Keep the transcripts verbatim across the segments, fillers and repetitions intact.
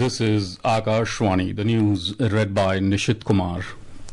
This is Akashwani, the news read by Nishit Kumar.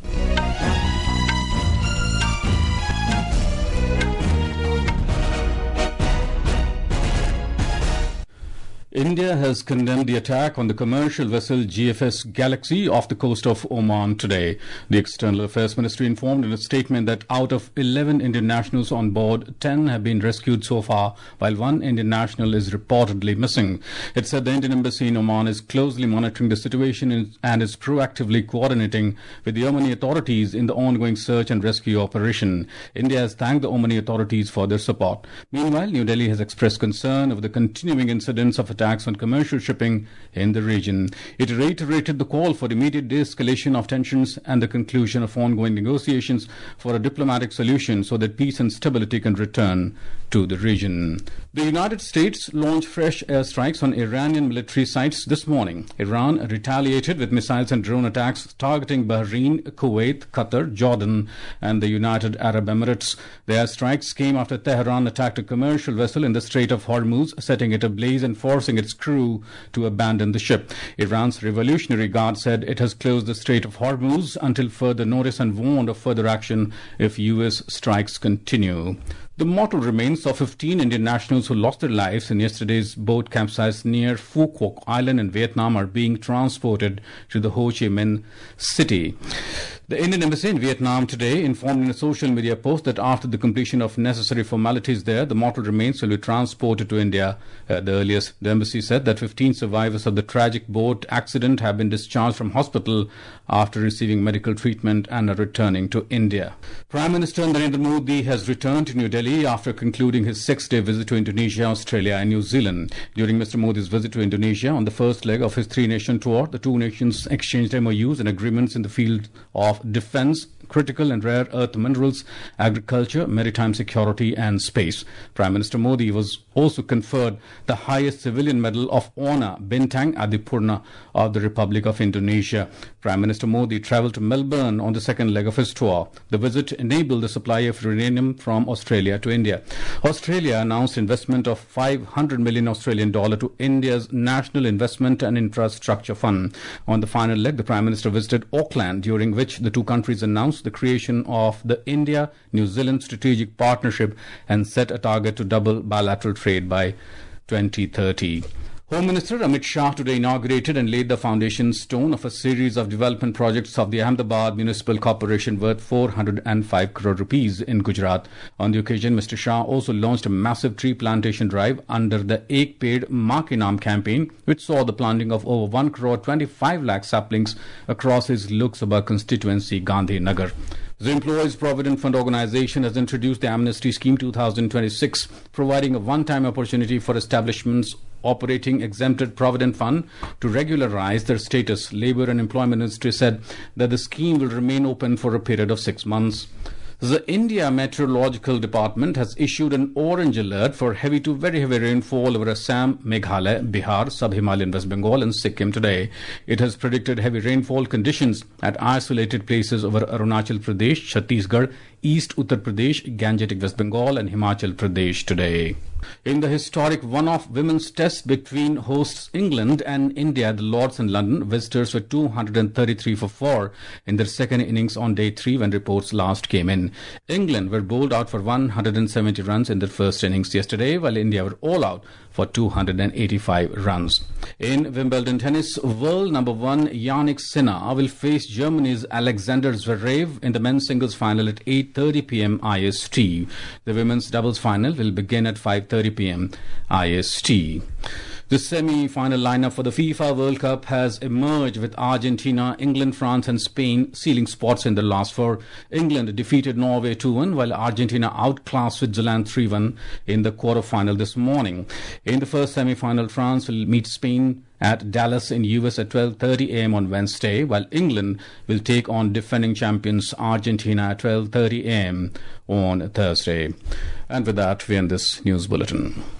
India has condemned the attack on the commercial vessel G F S Galaxy off the coast of Oman today. The External Affairs Ministry informed in a statement that out of eleven Indian nationals on board, ten have been rescued so far, while one Indian national is reportedly missing. It said the Indian embassy in Oman is closely monitoring the situation and is proactively coordinating with the Omani authorities in the ongoing search and rescue operation. India has thanked the Omani authorities for their support. Meanwhile, New Delhi has expressed concern over the continuing incidents of attacks on commercial shipping in the region. It reiterated the call for immediate de-escalation of tensions and the conclusion of ongoing negotiations for a diplomatic solution so that peace and stability can return to the region. The United States launched fresh airstrikes on Iranian military sites this morning. Iran retaliated with missiles and drone attacks targeting Bahrain, Kuwait, Qatar, Jordan and the United Arab Emirates. The airstrikes came after Tehran attacked a commercial vessel in the Strait of Hormuz, setting it ablaze and forcing its crew to abandon the ship. Iran's Revolutionary Guard said it has closed the Strait of Hormuz until further notice and warned of further action if U S strikes continue. The mortal remains of fifteen Indian nationals who lost their lives in yesterday's boat capsize near Phu Quoc Island in Vietnam are being transported to the Ho Chi Minh City. The Indian Embassy in Vietnam today informed in a social media post that after the completion of necessary formalities there, the mortal remains will be transported to India at the earliest. The embassy said that fifteen survivors of the tragic boat accident have been discharged from hospital after receiving medical treatment and are returning to India. Prime Minister Narendra Modi has returned to New Delhi after concluding his six-day visit to Indonesia, Australia and New Zealand. During Mister Modi's visit to Indonesia on the first leg of his three-nation tour, the two nations exchanged M O Us and agreements in the field of defense, critical and rare earth minerals, agriculture, maritime security and space. Prime Minister Modi was also conferred the highest civilian medal of honor, Bintang Adipurna of the Republic of Indonesia. Prime Minister Modi travelled to Melbourne on the second leg of his tour. The visit enabled the supply of uranium from Australia to India. Australia announced investment of five hundred million Australian dollar to India's National Investment and Infrastructure Fund. On the final leg, the Prime Minister visited Auckland, during which the two countries announced the creation of the India-New Zealand Strategic Partnership and set a target to double bilateral trade by twenty thirty. Home Minister Amit Shah today inaugurated and laid the foundation stone of a series of development projects of the Ahmedabad Municipal Corporation worth four hundred five crore rupees in Gujarat. On the occasion, Mister Shah also launched a massive tree plantation drive under the Ek Ped Maa Ke Naam campaign, which saw the planting of over one crore twenty-five lakh saplings across his Lok Sabha constituency, Gandhinagar. The Employees Provident Fund Organization has introduced the Amnesty Scheme two thousand twenty-six, providing a one-time opportunity for establishments operating exempted provident fund to regularize their status. Labour and Employment Ministry said that the scheme will remain open for a period of six months. The India Meteorological Department has issued an orange alert for heavy to very heavy rainfall over Assam, Meghalaya, Bihar, Sub-Himalayan West Bengal and Sikkim today. It has predicted heavy rainfall conditions at isolated places over Arunachal Pradesh, Chhattisgarh, East Uttar Pradesh, Gangetic West Bengal and Himachal Pradesh today. In the historic one-off women's test between hosts England and India, the Lords in London, visitors were two hundred thirty-three for four in their second innings on day three when reports last came in. England were bowled out for one hundred seventy runs in their first innings yesterday, while India were all out for two hundred eighty-five runs. In Wimbledon tennis, world number one Jannik Sinner will face Germany's Alexander Zverev in the men's singles final at eight thirty p m I S T. The women's doubles final will begin at five thirty p m I S T. The semi-final lineup for the FIFA World Cup has emerged with Argentina, England, France and Spain sealing spots in the last four. England defeated Norway two one, while Argentina outclassed Switzerland three one in the quarter-final this morning. In the first semi-final, France will meet Spain at Dallas in U S at twelve thirty a m on Wednesday, while England will take on defending champions Argentina at twelve thirty a m on Thursday. And with that, we end this news bulletin.